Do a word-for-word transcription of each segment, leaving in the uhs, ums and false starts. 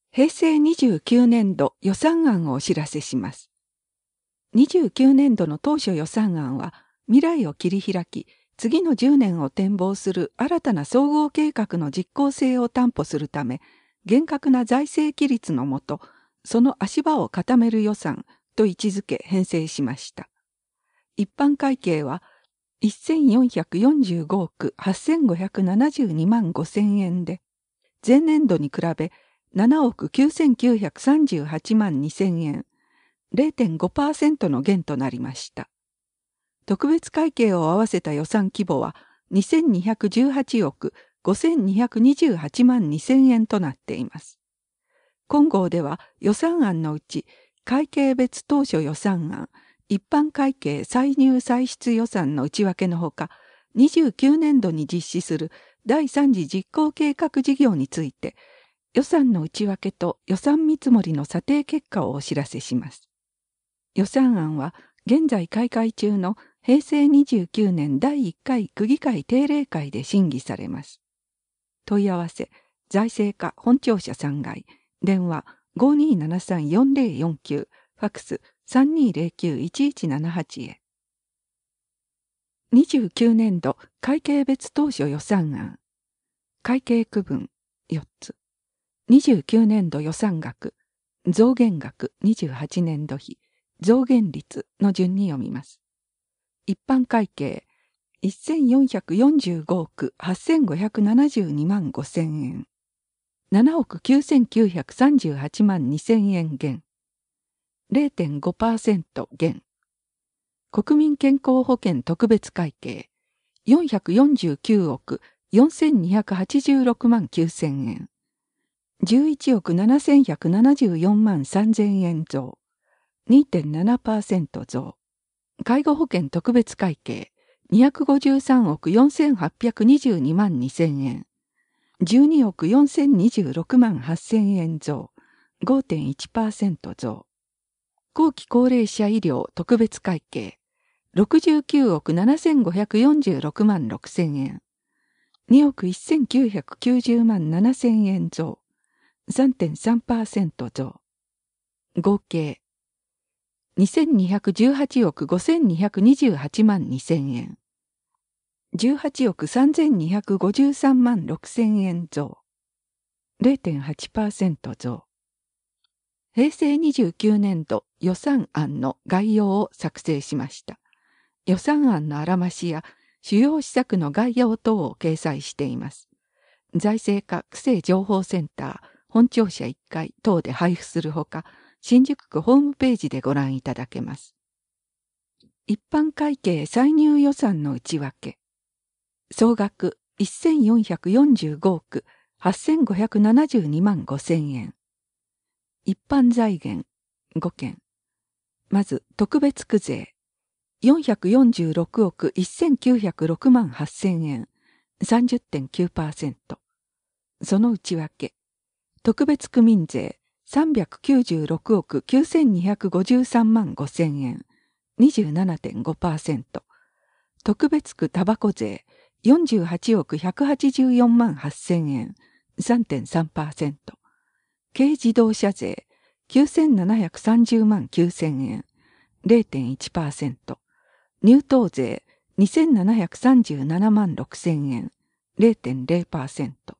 へいせいにじゅうきゅうねんど予算案をお知らせします。にじゅうきゅうねんどの当初予算案は、未来を切り開き、次のじゅうねんを展望する新たな総合計画の実効性を担保するため、厳格な財政規律のもと、その足場を固める予算と位置づけ編成しました。一般会計は、せんよんひゃくよんじゅうごおくはっせんごひゃくななじゅうにまんごせんえんで、前年度に比べななおくきゅうせんきゅうひゃくさんじゅうはちまんにせんえん、れいてんごパーセント の減となりました。特別会計を合わせた予算規模はにせんにひゃくじゅうはちおくごせんにひゃくにじゅうはちまんにせんえんとなっています。今号では予算案のうち会計別当初予算案、一般会計歳入歳出予算の内訳のほか、にじゅうきゅうねんどに実施するだいさん次実行計画事業について、予算の内訳と予算見積もりの査定結果をお知らせします。予算案は現在開会中のへいせいにじゅうきゅうねんだいいっかい区議会定例会で審議されます。問い合わせ、財政課本庁舎さんがい、電話 ごにーななさんよんぜろよんきゅう、ファックス さんにーぜろきゅういちいちななはち へ。にじゅうきゅうねんど会計別当初予算案。会計区分よっつ。にじゅうきゅうねんど予算額、増減額にじゅうはちねんど比、増減率の順に読みます。一般会計せんよんひゃくよんじゅうごおくはっせんごひゃくななじゅうにまんごせんえん、ななおくきゅうせんきゅうひゃくさんじゅうはちまんにせんえん減、れいてんごパーセント 減。国民健康保険特別会計よんひゃくよんじゅうきゅうおくよんせんにひゃくはちじゅうろくまんきゅうせんえん、じゅういちおくななせんひゃくななじゅうよんまんさんぜんえん増、にてんななパーセント 増。介護保険特別会計にひゃくごじゅうさんおくよんせんはっぴゃくにじゅうにまんにせんえん、じゅうにおくよんせんにじゅうろくまんはっせんえん増、ごてんいちパーセント 増。後期高齢者医療特別会計ろくじゅうきゅうおくななせんごひゃくよんじゅうろくまんろくせんえん、におくせんきゅうひゃくきゅうじゅうまんななせんえん増、さんてんさんパーセント 増。合計にせんにひゃくじゅうはちおくごせんにひゃくにじゅうはちまんにせんえん、じゅうはちおくさんぜんにひゃくごじゅうさんまんろくせんえん増、れいてんはちパーセント 増。へいせいにじゅうきゅうねんど予算案の概要を作成しました。予算案のあらましや主要施策の概要等を掲載しています。財政課区政情報センター、本庁舎いっかい等で配布するほか、新宿区ホームページでご覧いただけます。一般会計歳入予算の内訳。総額せんよんひゃくよんじゅうごおくはっせんごひゃくななじゅうにまんごせんえん。一般財源ごけん。まず特別区税よんひゃくよんじゅうろくおくせんきゅうひゃくろくまんはっせんえん、さんじゅってんきゅうパーセント。その内訳。特別区民税さんびゃくきゅうじゅうろくおくきゅうせんにひゃくごじゅうさんまんごせんえん、にじゅうななてんごパーセント。特別区タバコ税よんじゅうはちおくひゃくはちじゅうよんまんはっせんえん、さんてんさんパーセント。軽自動車税きゅうせんななひゃくさんじゅうまんきゅうせんえん、れいてんいちパーセント。入湯税にせんななひゃくさんじゅうななまんろくせんえん、れいてんれいパーセント。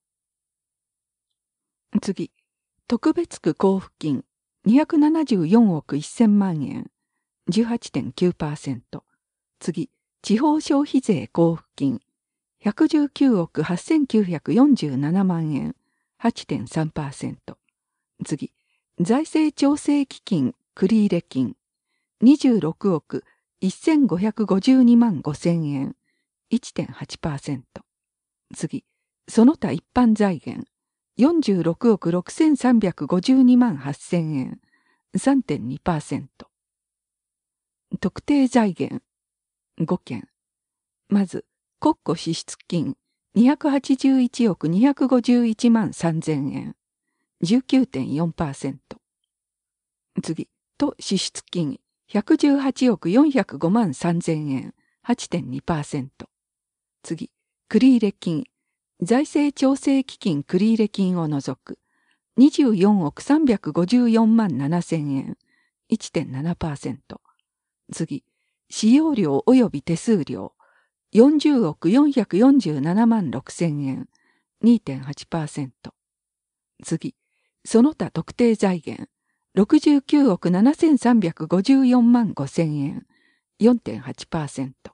次、特別区交付金にひゃくななじゅうよんおくせんまんえん、じゅうはちてんきゅうパーセント。次、地方消費税交付金ひゃくじゅうきゅうおくはっせんきゅうひゃくよんじゅうななまんえん、はちてんさんパーセント。次、財政調整基金繰入金にじゅうろくおくせんごひゃくごじゅうにまんごせんえん、いってんはちパーセント。次、その他一般財源よんじゅうろくおくろくせんさんびゃくごじゅうにまんはっせんえん、さんてんにパーセント。特定財源ごけん。まず、国庫支出金にひゃくはちじゅういちおくにひゃくごじゅういちまんさんぜんえん、じゅうきゅうてんよんパーセント。次、都支出金ひゃくじゅうはちおくよんひゃくごまんさんぜんえん、はちてんにパーセント。次、繰入金財政調整基金繰入金を除くにじゅうよんおくさんびゃくごじゅうよんまんななせんえん、いってんななパーセント。次、使用料及び手数料、よんじゅうおくよんひゃくよんじゅうななまんろくせんえん、にてんはちパーセント。次、その他特定財源、ろくじゅうきゅうおくななせんさんびゃくごじゅうよんまんごせんえん、よんてんはちパーセント。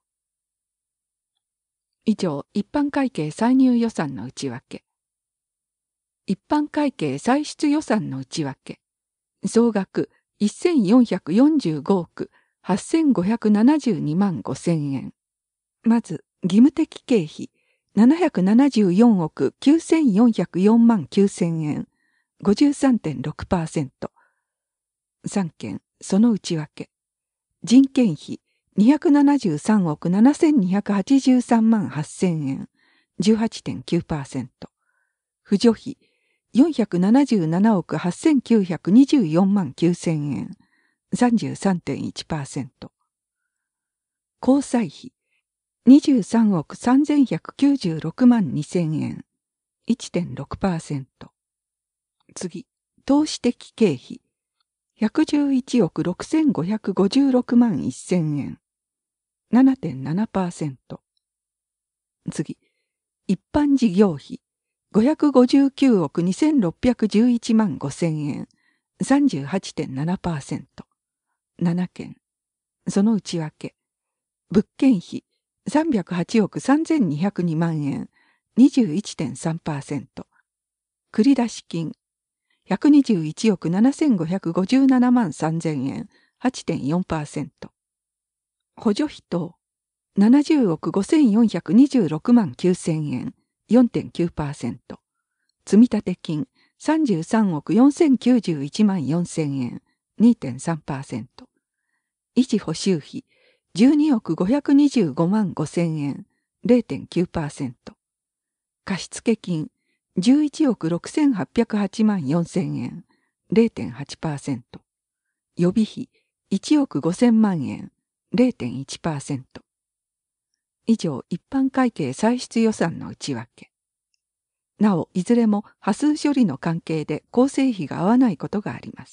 以上、一般会計歳入予算の内訳。一般会計歳出予算の内訳。総額せんよんひゃくよんじゅうごおくはっせんごひゃくななじゅうにまんごせんえん。まず、義務的経費ななひゃくななじゅうよんおくきゅうせんよんひゃくよんまんきゅうせんえん、ごじゅうさんてんろくパーセント。さんけん、その内訳。人件費にひゃくななじゅうさんおくななせんにひゃくはちじゅうさんまんはっせんえん、じゅうはちてんきゅうパーセント。扶助費よんひゃくななじゅうななおくはっせんきゅうひゃくにじゅうよんまんきゅうせんえん、さんじゅうさんてんいちパーセント。交際費にじゅうさんおくさんぜんひゃくきゅうじゅうろくまんにせんえん、いってんろくパーセント。次、投資的経費ひゃくじゅういちおくろくせんごひゃくごじゅうろくまんせんえん、ななてんななパーセント。次、一般事業費ごひゃくごじゅうきゅうおくにせんろっぴゃくじゅういちまんごせんえん、さんじゅうはちてんななパーセント。ななけん。その内訳。物件費さんびゃくはちおくさんぜんにひゃくにまんえん、にじゅういってんさんパーセント。繰出金ひゃくにじゅういちおくななせんごひゃくごじゅうななまんさんぜんえん、はちてんよんパーセント。補助費等ななじゅうおくごせんよんひゃくにじゅうろくまんきゅうせんえん、よんてんきゅうパーセント。積立金さんじゅうさんおくよんせんきゅうじゅういちまんよんせんえん、にてんさんパーセント。維持補修費じゅうにおくごひゃくにじゅうごまんごせんえん、れいてんきゅうパーセント。貸付金じゅういちおくろくせんはっぴゃくはちまんよんせんえん、れいてんはちパーセント。予備費いちおくごせんまんえん、れいてんいちパーセント。以上、一般会計歳出予算の内訳。なお、いずれも波数処理の関係で構成比が合わないことがあります。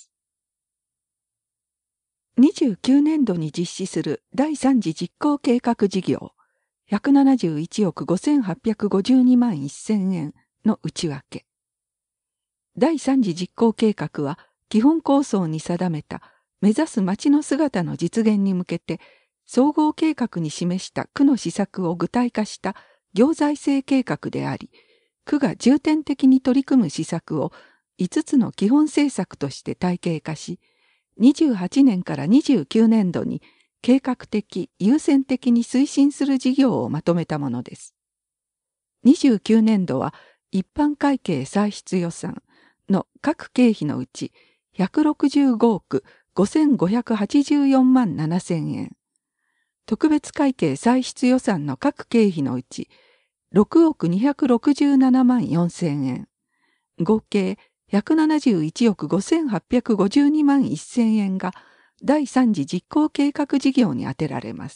にじゅうきゅうねんどに実施する第三次実行計画事業ひゃくななじゅういちおくごせんはっぴゃくごじゅうにまんせんえんの内訳。第三次実行計画は基本構想に定めた目指す町の姿の実現に向けて総合計画に示した区の施策を具体化した行財政計画であり、区が重点的に取り組む施策をいつつの基本政策として体系化し、にじゅうはちねんからにじゅうきゅうねんどに計画的・優先的に推進する事業をまとめたものです。にじゅうきゅうねんどは一般会計歳出予算の各経費のうちひゃくろくじゅうごおくごせんごひゃくはちじゅうよんまんななせんえん、特別会計歳出予算の各経費のうちろくおくにひゃくろくじゅうななまんよんせんえん、合計ひゃくななじゅういちおくごせんはっぴゃくごじゅうにまんせんえんが第三次実行計画事業に充てられます。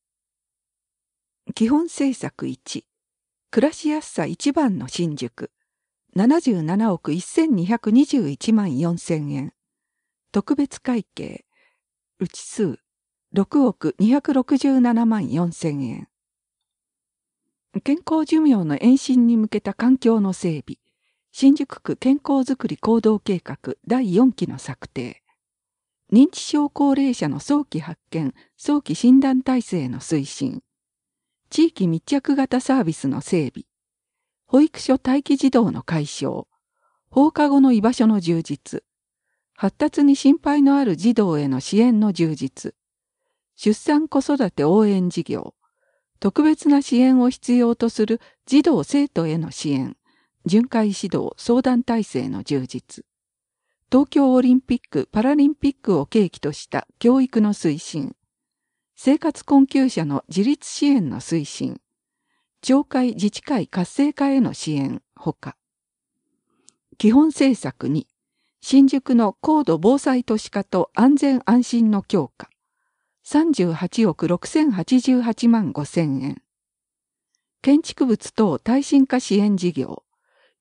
基本政策いち、暮らしやすさ一番の新宿、ななじゅうななおくせんにひゃくにじゅういちまんよんせんえん、特別会計、内数、ろくおくにひゃくろくじゅうななまんよんせんえん。健康寿命の延伸に向けた環境の整備、新宿区健康づくり行動計画だいよんきの策定、認知症高齢者の早期発見・早期診断体制の推進、地域密着型サービスの整備、保育所待機児童の解消、放課後の居場所の充実、発達に心配のある児童への支援の充実、出産子育て応援事業、特別な支援を必要とする児童生徒への支援、巡回指導相談体制の充実、東京オリンピック・パラリンピックを契機とした教育の推進、生活困窮者の自立支援の推進、町会自治会活性化への支援ほか、基本政策に、新宿の高度防災都市化と安全安心の強化、さんじゅうはちおくろくせんはちじゅうはちまんごせんえん。建築物等耐震化支援事業、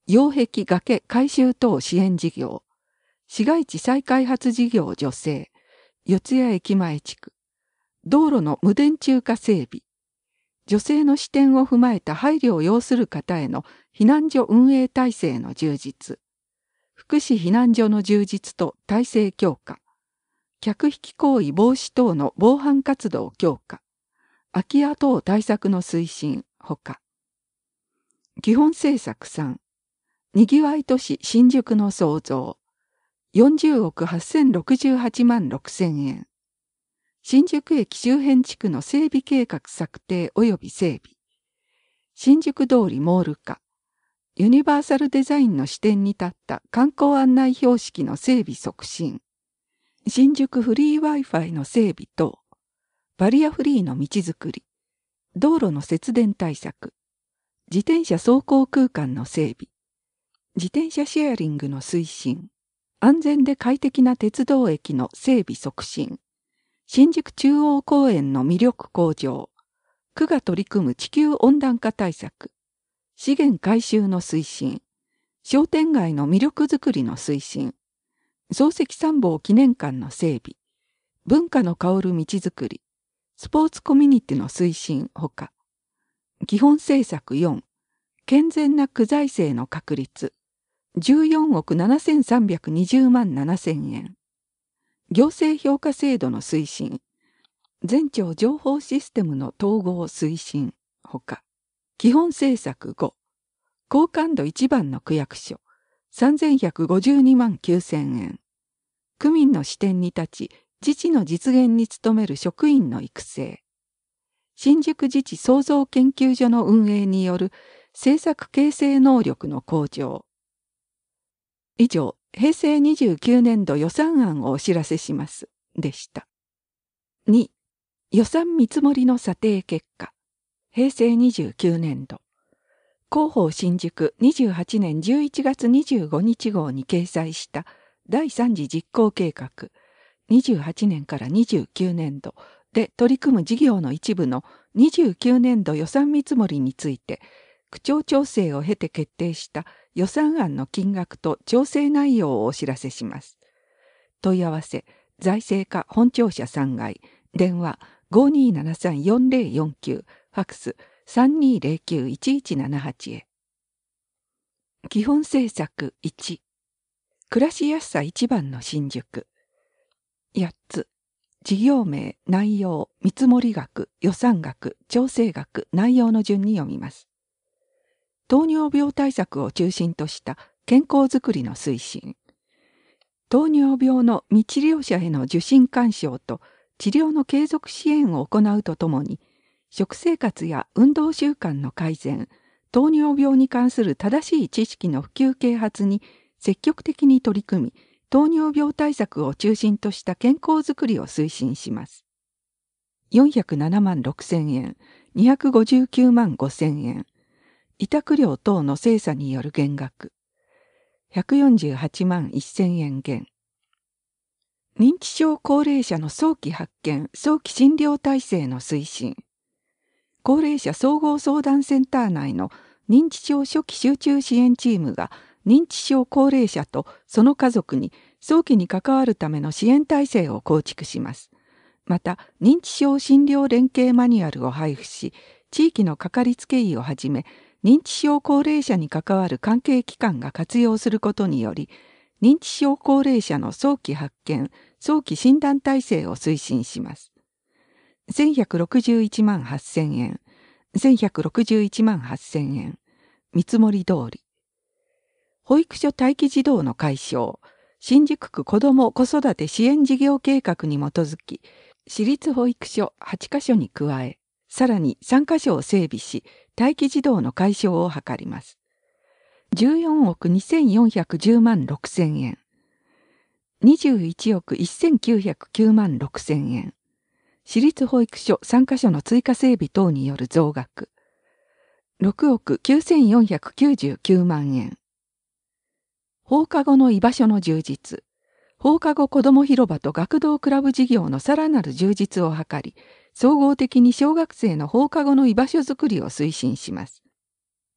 擁壁崖改修等支援事業、市街地再開発事業助成、四谷駅前地区、道路の無電柱化整備、女性の視点を踏まえた配慮を要する方への避難所運営体制の充実、福祉避難所の充実と体制強化、客引き行為防止等の防犯活動強化、空き家等対策の推進ほか、基本政策さん、にぎわい都市新宿の創造、よんじゅうおくはっせんろくじゅうはちまんろくせんえん、新宿駅周辺地区の整備計画策定及び整備、新宿通りモール化、ユニバーサルデザインの視点に立った観光案内標識の整備促進、新宿フリー Wi-Fi の整備等、バリアフリーの道づくり、道路の節電対策、自転車走行空間の整備、自転車シェアリングの推進、安全で快適な鉄道駅の整備促進、新宿中央公園の魅力向上、区が取り組む地球温暖化対策、資源回収の推進、商店街の魅力づくりの推進、漱石参謀記念館の整備、文化の香る道づくり、スポーツコミュニティの推進ほか、基本政策よん、健全な区財政の確立、じゅうよんおくななせんさんびゃくにじゅうまんななせんえん、行政評価制度の推進、全庁情報システムの統合推進ほか、基本政策ご、高感度一番の区役所、さんぜんひゃくごじゅうにまんきゅうせんえん、区民の視点に立ち、自治の実現に努める職員の育成、新宿自治創造研究所の運営による政策形成能力の向上。以上、平成にじゅうきゅうねんど予算案をお知らせします。でした。に、予算見積もりの査定結果。平成にじゅうきゅうねんど。広報新宿にじゅうはちねんじゅういちがつにじゅうごにち号に掲載しただいさん次実行計画にじゅうはちねんからにじゅうきゅうねんどで取り組む事業の一部のにじゅうきゅうねんど予算見積もりについて区長調整を経て決定した予算案の金額と調整内容をお知らせします。問い合わせ、財政課本庁舎さんがい、電話 ごーにーななさんよんぜろよんきゅう、ファックス さんにーぜろきゅういちいちななはち へ。基本政策いち、暮らしやすさ一番の新宿。やっつ、事業名、内容、見積額、予算額、調整額、内容の順に読みます。糖尿病対策を中心とした健康づくりの推進。糖尿病の未治療者への受診勧奨と治療の継続支援を行うとともに、食生活や運動習慣の改善、糖尿病に関する正しい知識の普及啓発に積極的に取り組み、糖尿病対策を中心とした健康づくりを推進します。よんひゃくななまんろくせんえん、にひゃくごじゅうきゅうまんごせんえん、委託料等の精査による減額、ひゃくよんじゅうはちまんせんえん減。認知症高齢者の早期発見、早期診療体制の推進。高齢者総合相談センター内の認知症初期集中支援チームが認知症高齢者とその家族に早期に関わるための支援体制を構築します。また、認知症診療連携マニュアルを配布し、地域のかかりつけ医をはじめ、認知症高齢者に関わる関係機関が活用することにより、認知症高齢者の早期発見、早期診断体制を推進します。せんひゃくろくじゅういちまんはっせんえん、せんひゃくろくじゅういちまんはっせんえん、見積もり通り。保育所待機児童の解消、新宿区子ども子育て支援事業計画に基づき、私立保育所はちかしょに加え、さらにさんかしょを整備し、待機児童の解消を図ります。じゅうよんおくにせんよんひゃくじゅうまんろくせんえん、にじゅういちおくせんきゅうひゃくきゅうまんろくせんえん、私立保育所さんかしょの追加整備等による増額、ろくおくきゅうせんよんひゃくきゅうじゅうきゅうまんえん、放課後の居場所の充実、放課後子ども広場と学童クラブ事業のさらなる充実を図り、総合的に小学生の放課後の居場所づくりを推進します。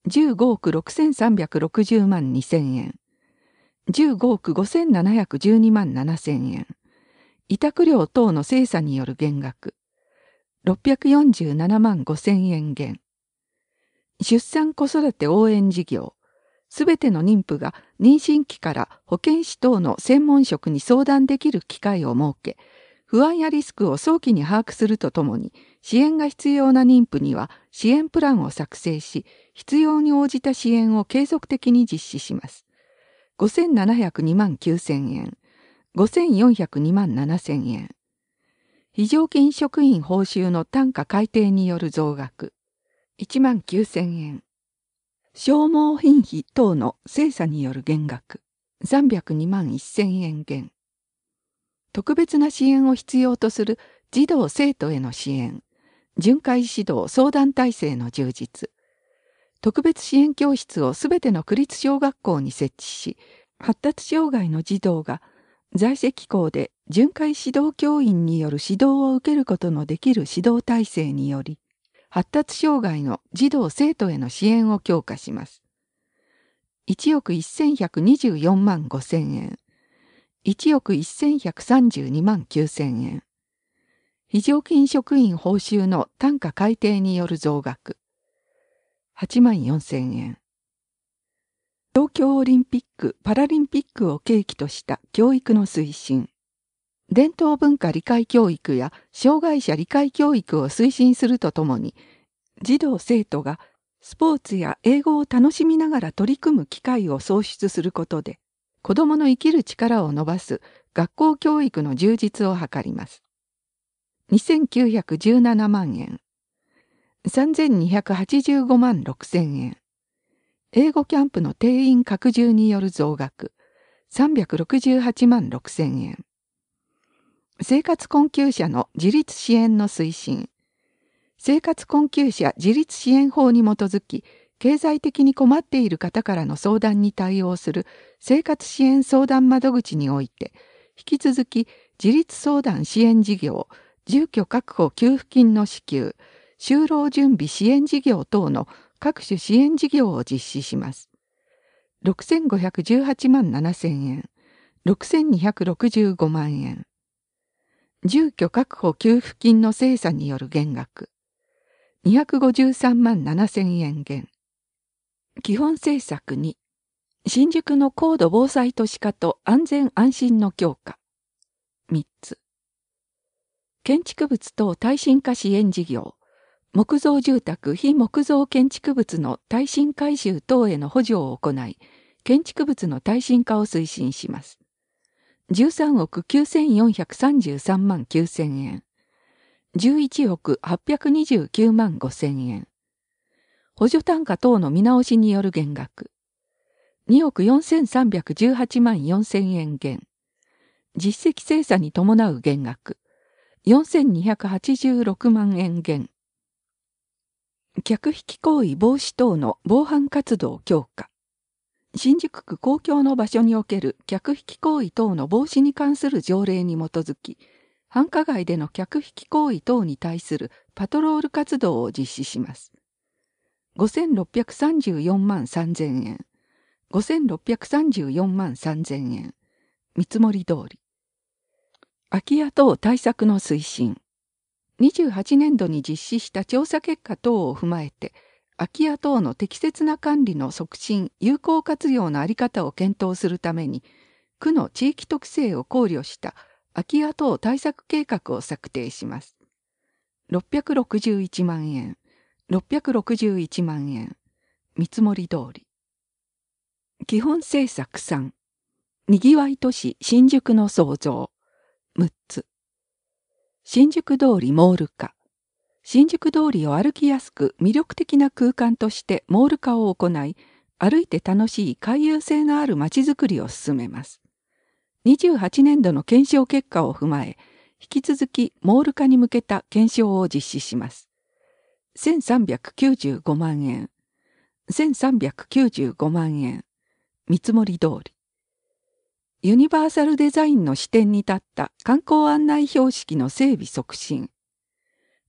じゅうごおくろくせんさんびゃくろくじゅうまんにせんえん、じゅうごおくごせんななひゃくじゅうにまんななせんえん、委託料等の精査による減額、ろっぴゃくよんじゅうななまんごせんえん減。出産子育て応援事業、すべての妊婦が妊娠期から保健師等の専門職に相談できる機会を設け、不安やリスクを早期に把握するとともに、支援が必要な妊婦には支援プランを作成し、必要に応じた支援を継続的に実施します。ごせんななひゃくにまんきゅうせんえん、ごせんよんひゃくにまんななせんえん。非常勤職員報酬の単価改定による増額、いちまんきゅうせんえん。消耗品費等の精査による減額、さんびゃくにまんせんえん減。特別な支援を必要とする児童生徒への支援、巡回指導相談体制の充実、特別支援教室をすべての区立小学校に設置し、発達障害の児童が在籍校で巡回指導教員による指導を受けることのできる指導体制により、発達障害の児童生徒への支援を強化します。いちおくせんひゃくにじゅうよんまんごせんえん、いちおくせんひゃくさんじゅうにまんきゅうせんえん。非常勤職員報酬の単価改定による増額、はちまんよんせんえん。東京オリンピック・パラリンピックを契機とした教育の推進。伝統文化理解教育や障害者理解教育を推進するとともに、児童生徒がスポーツや英語を楽しみながら取り組む機会を創出することで、子どもの生きる力を伸ばす学校教育の充実を図ります。にせんきゅうひゃくじゅうななまんえん、さんぜんにひゃくはちじゅうごまんろくせんえん。英語キャンプの定員拡充による増額、さんびゃくろくじゅうはちまんろくせんえん。生活困窮者の自立支援の推進。生活困窮者自立支援法に基づき、経済的に困っている方からの相談に対応する生活支援相談窓口において、引き続き自立相談支援事業、住居確保給付金の支給、就労準備支援事業等の各種支援事業を実施します。ろくせんごひゃくじゅうはちまんななせんえん、ろくせんにひゃくろくじゅうごまんえん。住居確保給付金の精査による減額、にひゃくごじゅうさんまんななせんえん減。基本政策に、新宿の高度防災都市化と安全安心の強化。みっつ。建築物等耐震化支援事業。木造住宅、非木造建築物の耐震改修等への補助を行い、建築物の耐震化を推進します。じゅうさんおくきゅうせんよんひゃくさんじゅうさんまんきゅうせんえん。じゅういちおくはっぴゃくにじゅうきゅうまんごせんえん。補助単価等の見直しによる減額。におくよんせんさんびゃくじゅうはちまんよんせんえん減。実績精査に伴う減額。よんせんにひゃくはちじゅうろくまんえん減。客引き行為防止等の防犯活動強化。新宿区公共の場所における客引き行為等の防止に関する条例に基づき、繁華街での客引き行為等に対するパトロール活動を実施します。ごせんろっぴゃくさんじゅうよんまんさんぜんえん、ごせんろっぴゃくさんじゅうよんまんさんぜんえん、見積もり通り。空き家等対策の推進。にじゅうはちねんどに実施した調査結果等を踏まえて、空き家等の適切な管理の促進、有効活用の在り方を検討するために、区の地域特性を考慮した空き家等対策計画を策定します。ろっぴゃくろくじゅういちまんえん、ろっぴゃくろくじゅういちまんえん、見積もり通り。基本政策さん、にぎわい都市新宿の創造、むっつ。新宿通りモール化。新宿通りを歩きやすく魅力的な空間としてモール化を行い、歩いて楽しい回遊性のある街づくりを進めます。にじゅうはちねんどの検証結果を踏まえ、引き続きモール化に向けた検証を実施します。せんさんびゃくきゅうじゅうごまんえん、せんさんびゃくきゅうじゅうごまんえん、見積もり通り。ユニバーサルデザインの視点に立った観光案内標識の整備促進。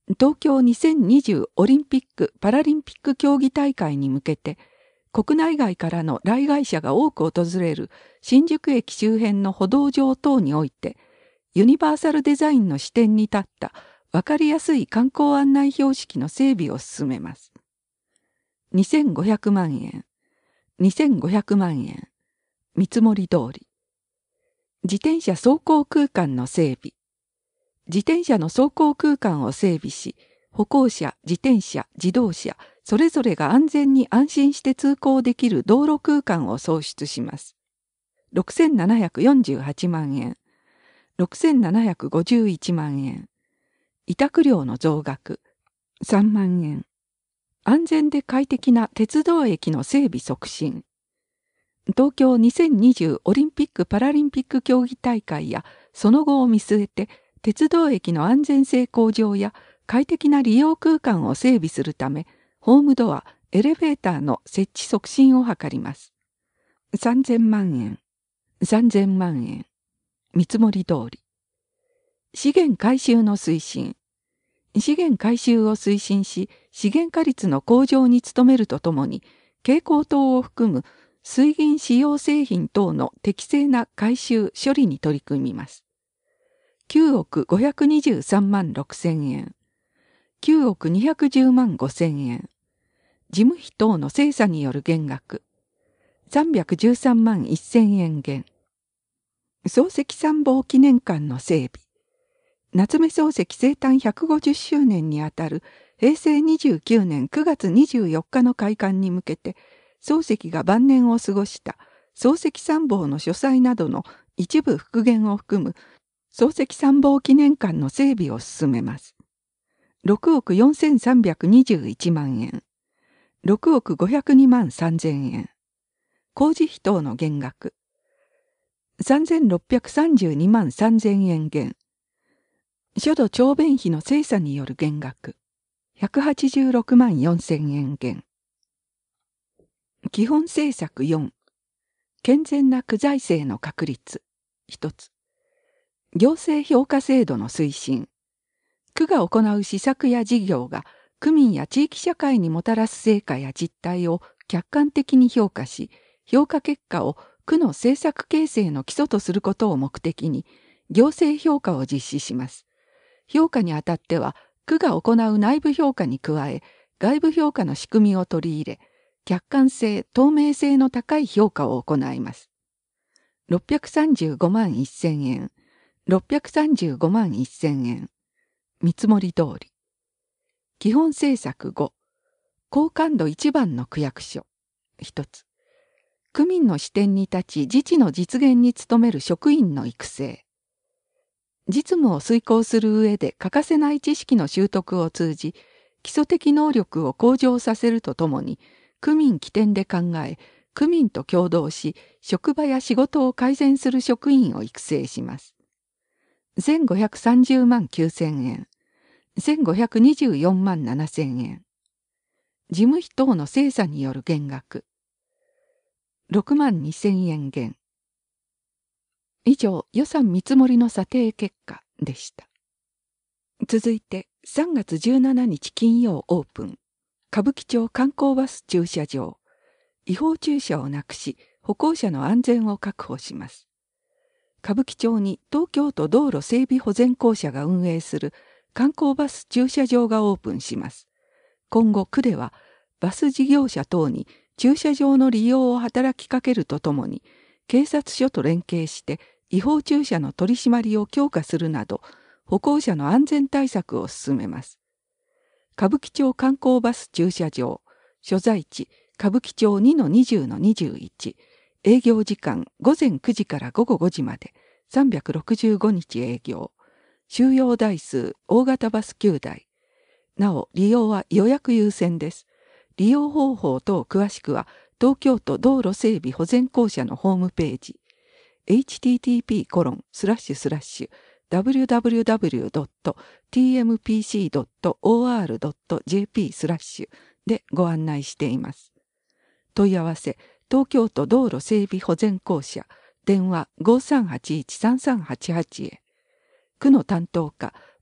東京にせんにじゅうオリンピック・パラリンピック競技大会に向けて、国内外からの来街者が多く訪れる新宿駅周辺の歩道上等において、ユニバーサルデザインの視点に立った分かりやすい観光案内標識の整備を進めます。にせんごひゃくまんえん、にせんごひゃくまんえん、見積もり通り。自転車走行空間の整備。自転車の走行空間を整備し、歩行者、自転車、自動車、それぞれが安全に安心して通行できる道路空間を創出します。ろくせんななひゃくよんじゅうはちまんえん、ろくせんななひゃくごじゅういちまんえん、委託料の増額、さんまんえん、安全で快適な鉄道駅の整備促進、東京にせんにじゅうオリンピック・パラリンピック競技大会やその後を見据えて、鉄道駅の安全性向上や快適な利用空間を整備するため、ホームドア、エレベーターの設置促進を図ります。さんぜんまんえん、さんぜんまんえん、見積もり通り。資源回収の推進。資源回収を推進し、資源化率の向上に努めるとともに、蛍光灯を含む水銀使用製品等の適正な回収・処理に取り組みます。きゅうおくごひゃくにじゅうさんまんろくせんえん、きゅうおくにひゃくじゅうまんごせんえん、事務費等の精査による減額、さんびゃくじゅうさんまんせんえん減。漱石参謀記念館の整備。夏目漱石生誕ひゃくごじゅっしゅうねんにあたるへいせいにじゅうきゅうねんくがつにじゅうよっかの開館に向けて、漱石が晩年を過ごした漱石参謀の書斎などの一部復元を含む漱石参謀記念館の整備を進めます。ろくおくよんせんさんびゃくにじゅういちまんえん、ろくおくごひゃくにまんさんぜんえん、工事費等の減額、さんぜんろっぴゃくさんじゅうにまんさんぜんえん減、書道長弁費の精査による減額、ひゃくはちじゅうろくまんよんせんえん減。基本政策よん、健全な区財政の確立、ひとつ。行政評価制度の推進。区が行う施策や事業が区民や地域社会にもたらす成果や実態を客観的に評価し、評価結果を区の政策形成の基礎とすることを目的に、行政評価を実施します。評価にあたっては、区が行う内部評価に加え、外部評価の仕組みを取り入れ、客観性、透明性の高い評価を行います。ろっぴゃくさんじゅうごまんせんえん、ろっぴゃくさんじゅうごまんせんえん、見積もり通り。基本政策ご、高感度一番の区役所、ひとつ。区民の視点に立ち自治の実現に努める職員の育成。実務を遂行する上で欠かせない知識の習得を通じ、基礎的能力を向上させるとともに、区民起点で考え、区民と協働し、職場や仕事を改善する職員を育成します。せんごひゃくさんじゅうまんきゅうせんえん、せんごひゃくにじゅうよんまんななせんえん。事務費等の精査による減額。ろくまんにせんえん減。以上、予算見積もりの査定結果でした。続いて、さんがつじゅうしちにち金曜オープン。歌舞伎町観光バス駐車場。違法駐車をなくし、歩行者の安全を確保します。歌舞伎町に東京都道路整備保全公社が運営する観光バス駐車場がオープンします。今後区ではバス事業者等に駐車場の利用を働きかけるとともに、警察署と連携して違法駐車の取り締まりを強化するなど、歩行者の安全対策を進めます。歌舞伎町観光バス駐車場、所在地歌舞伎町 にのにじゅうのにじゅういち、営業時間ごぜんくじからごごごじまで、さんびゃくろくじゅうごにち営業。収容台数大型バスきゅうだい。なお、利用は予約優先です。利用方法等詳しくは、東京都道路整備保全公社のホームページ、エイチティーティーピーコロンスラッシュスラッシュダブリューダブリューダブリュードットティーエムピーシードットオーアールドットジェーピースラッシュでご案内しています。問い合わせ、東京都道路整備保全公社、電話 ごさんはちいちさんさんはちはち へ。区の担当課、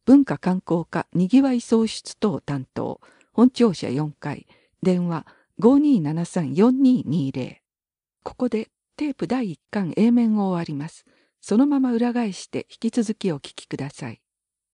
文化観光課にぎわい創出等担当、本庁舎よんかい、電話 ごにーななさんよんにーにーぜろ。ここでテープだいいっかん A 面を終わります。そのまま裏返して引き続きお聞きください。